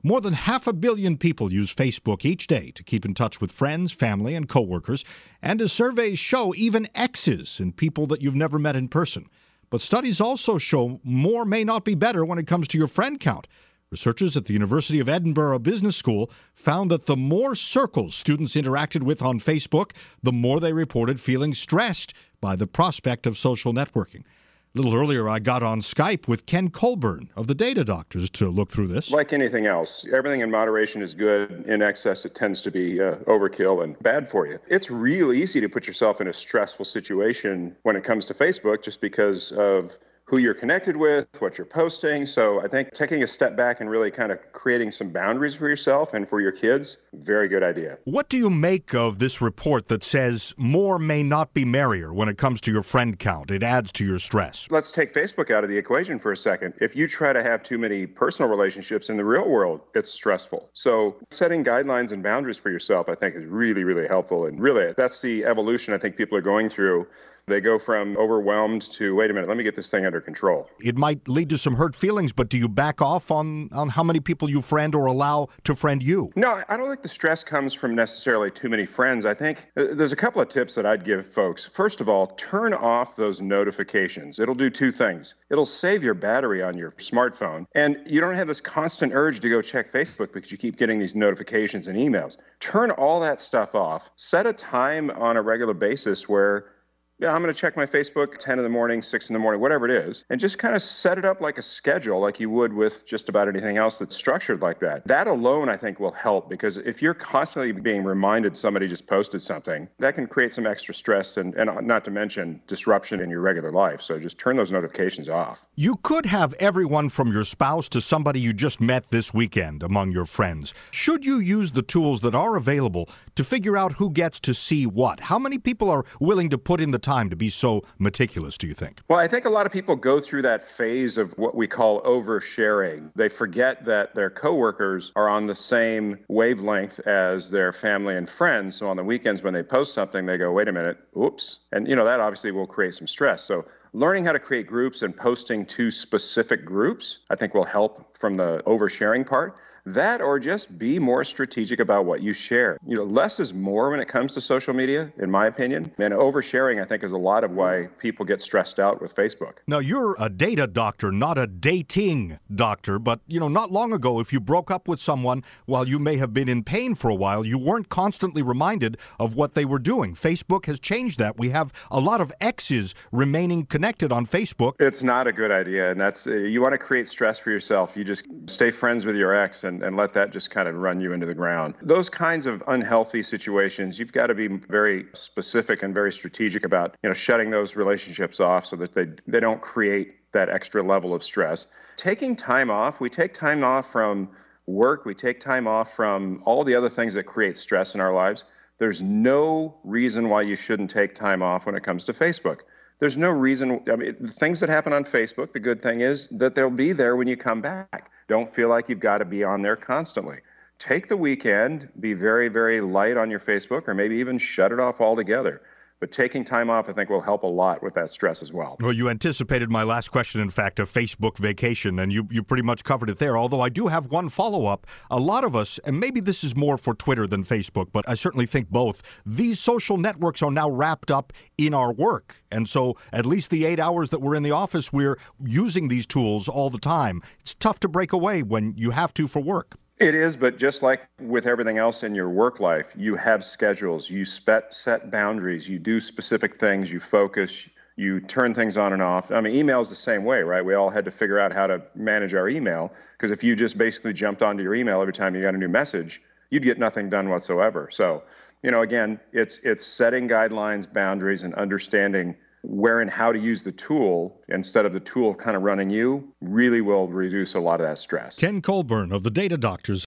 More than 500 million people use Facebook each day to keep in touch with friends, family, and coworkers. And as surveys show, even exes and people that you've never met in person. But studies also show more may not be better when it comes to your friend count. Researchers at the University of Edinburgh Business School found that the more circles students interacted with on Facebook, the more they reported feeling stressed by the prospect of social networking. A little earlier, I got on Skype with Ken Colburn of the Data Doctors to look through this. Like anything else, everything in moderation is good. In excess, it tends to be overkill and bad for you. It's real easy to put yourself in a stressful situation when it comes to Facebook just because of who you're connected with, what you're posting. So I think taking a step back and really kind of creating some boundaries for yourself and for your kids, very good idea. What do you make of this report that says more may not be merrier when it comes to your friend count? It adds to your stress. Let's take Facebook out of the equation for a second. If you try to have too many personal relationships in the real world, it's stressful. So setting guidelines and boundaries for yourself, I think, is really, really helpful. And really, that's the evolution I think people are going through. They go from overwhelmed to, wait a minute, let me get this thing under control. It might lead to some hurt feelings, but do you back off on how many people you friend or allow to friend you? No, I don't think the stress comes from necessarily too many friends. I think there's a couple of tips that I'd give folks. First of all, turn off those notifications. It'll do two things. It'll save your battery on your smartphone, and you don't have this constant urge to go check Facebook because you keep getting these notifications and emails. Turn all that stuff off. Set a time on a regular basis where I'm going to check my Facebook 10 in the morning, 6 in the morning, whatever it is, and just kind of set it up like a schedule like you would with just about anything else that's structured like that. That alone, I think, will help because if you're constantly being reminded somebody just posted something, that can create some extra stress and not to mention disruption in your regular life. So just turn those notifications off. You could have everyone from your spouse to somebody you just met this weekend among your friends. Should you use the tools that are available to figure out who gets to see what? How many people are willing to put in the time to be so meticulous, do you think? Well, I think a lot of people go through that phase of what we call oversharing. They forget that their coworkers are on the same wavelength as their family and friends. So on the weekends when they post something, they go, wait a minute, oops. And, that obviously will create some stress. So learning how to create groups and posting to specific groups, I think will help from the oversharing part. That or just be more strategic about what you share. Less is more when it comes to social media, in my opinion. And oversharing, I think, is a lot of why people get stressed out with Facebook. Now, you're a data doctor, not a dating doctor. But, not long ago, if you broke up with someone while you may have been in pain for a while, you weren't constantly reminded of what they were doing. Facebook has changed that. We have a lot of exes remaining connected on Facebook. It's not a good idea. And that's, you want to create stress for yourself. You just stay friends with your ex and let that just kind of run you into the ground. Those kinds of unhealthy situations, you've got to be very specific and very strategic about, shutting those relationships off so that they don't create that extra level of stress. Taking time off, we take time off from work, we take time off from all the other things that create stress in our lives. There's no reason why you shouldn't take time off when it comes to Facebook. There's no reason. The things that happen on Facebook, the good thing is that they'll be there when you come back. Don't feel like you've got to be on there constantly. Take the weekend, be very, very light on your Facebook, or maybe even shut it off altogether. But taking time off, I think, will help a lot with that stress as well. Well, you anticipated my last question, in fact, a Facebook vacation, and you pretty much covered it there, although I do have one follow-up. A lot of us, and maybe this is more for Twitter than Facebook, but I certainly think both, these social networks are now wrapped up in our work. And so at least the 8 hours that we're in the office, we're using these tools all the time. It's tough to break away when you have to for work. It is, but just like with everything else in your work life, you have schedules, you set boundaries, you do specific things, you focus, you turn things on and off. Email is the same way, right? We all had to figure out how to manage our email, because if you just basically jumped onto your email every time you got a new message, you'd get nothing done whatsoever. So, again, it's setting guidelines, boundaries, and understanding where and how to use the tool instead of the tool kind of running you really will reduce a lot of that stress. Ken Colburn of the Data Doctors.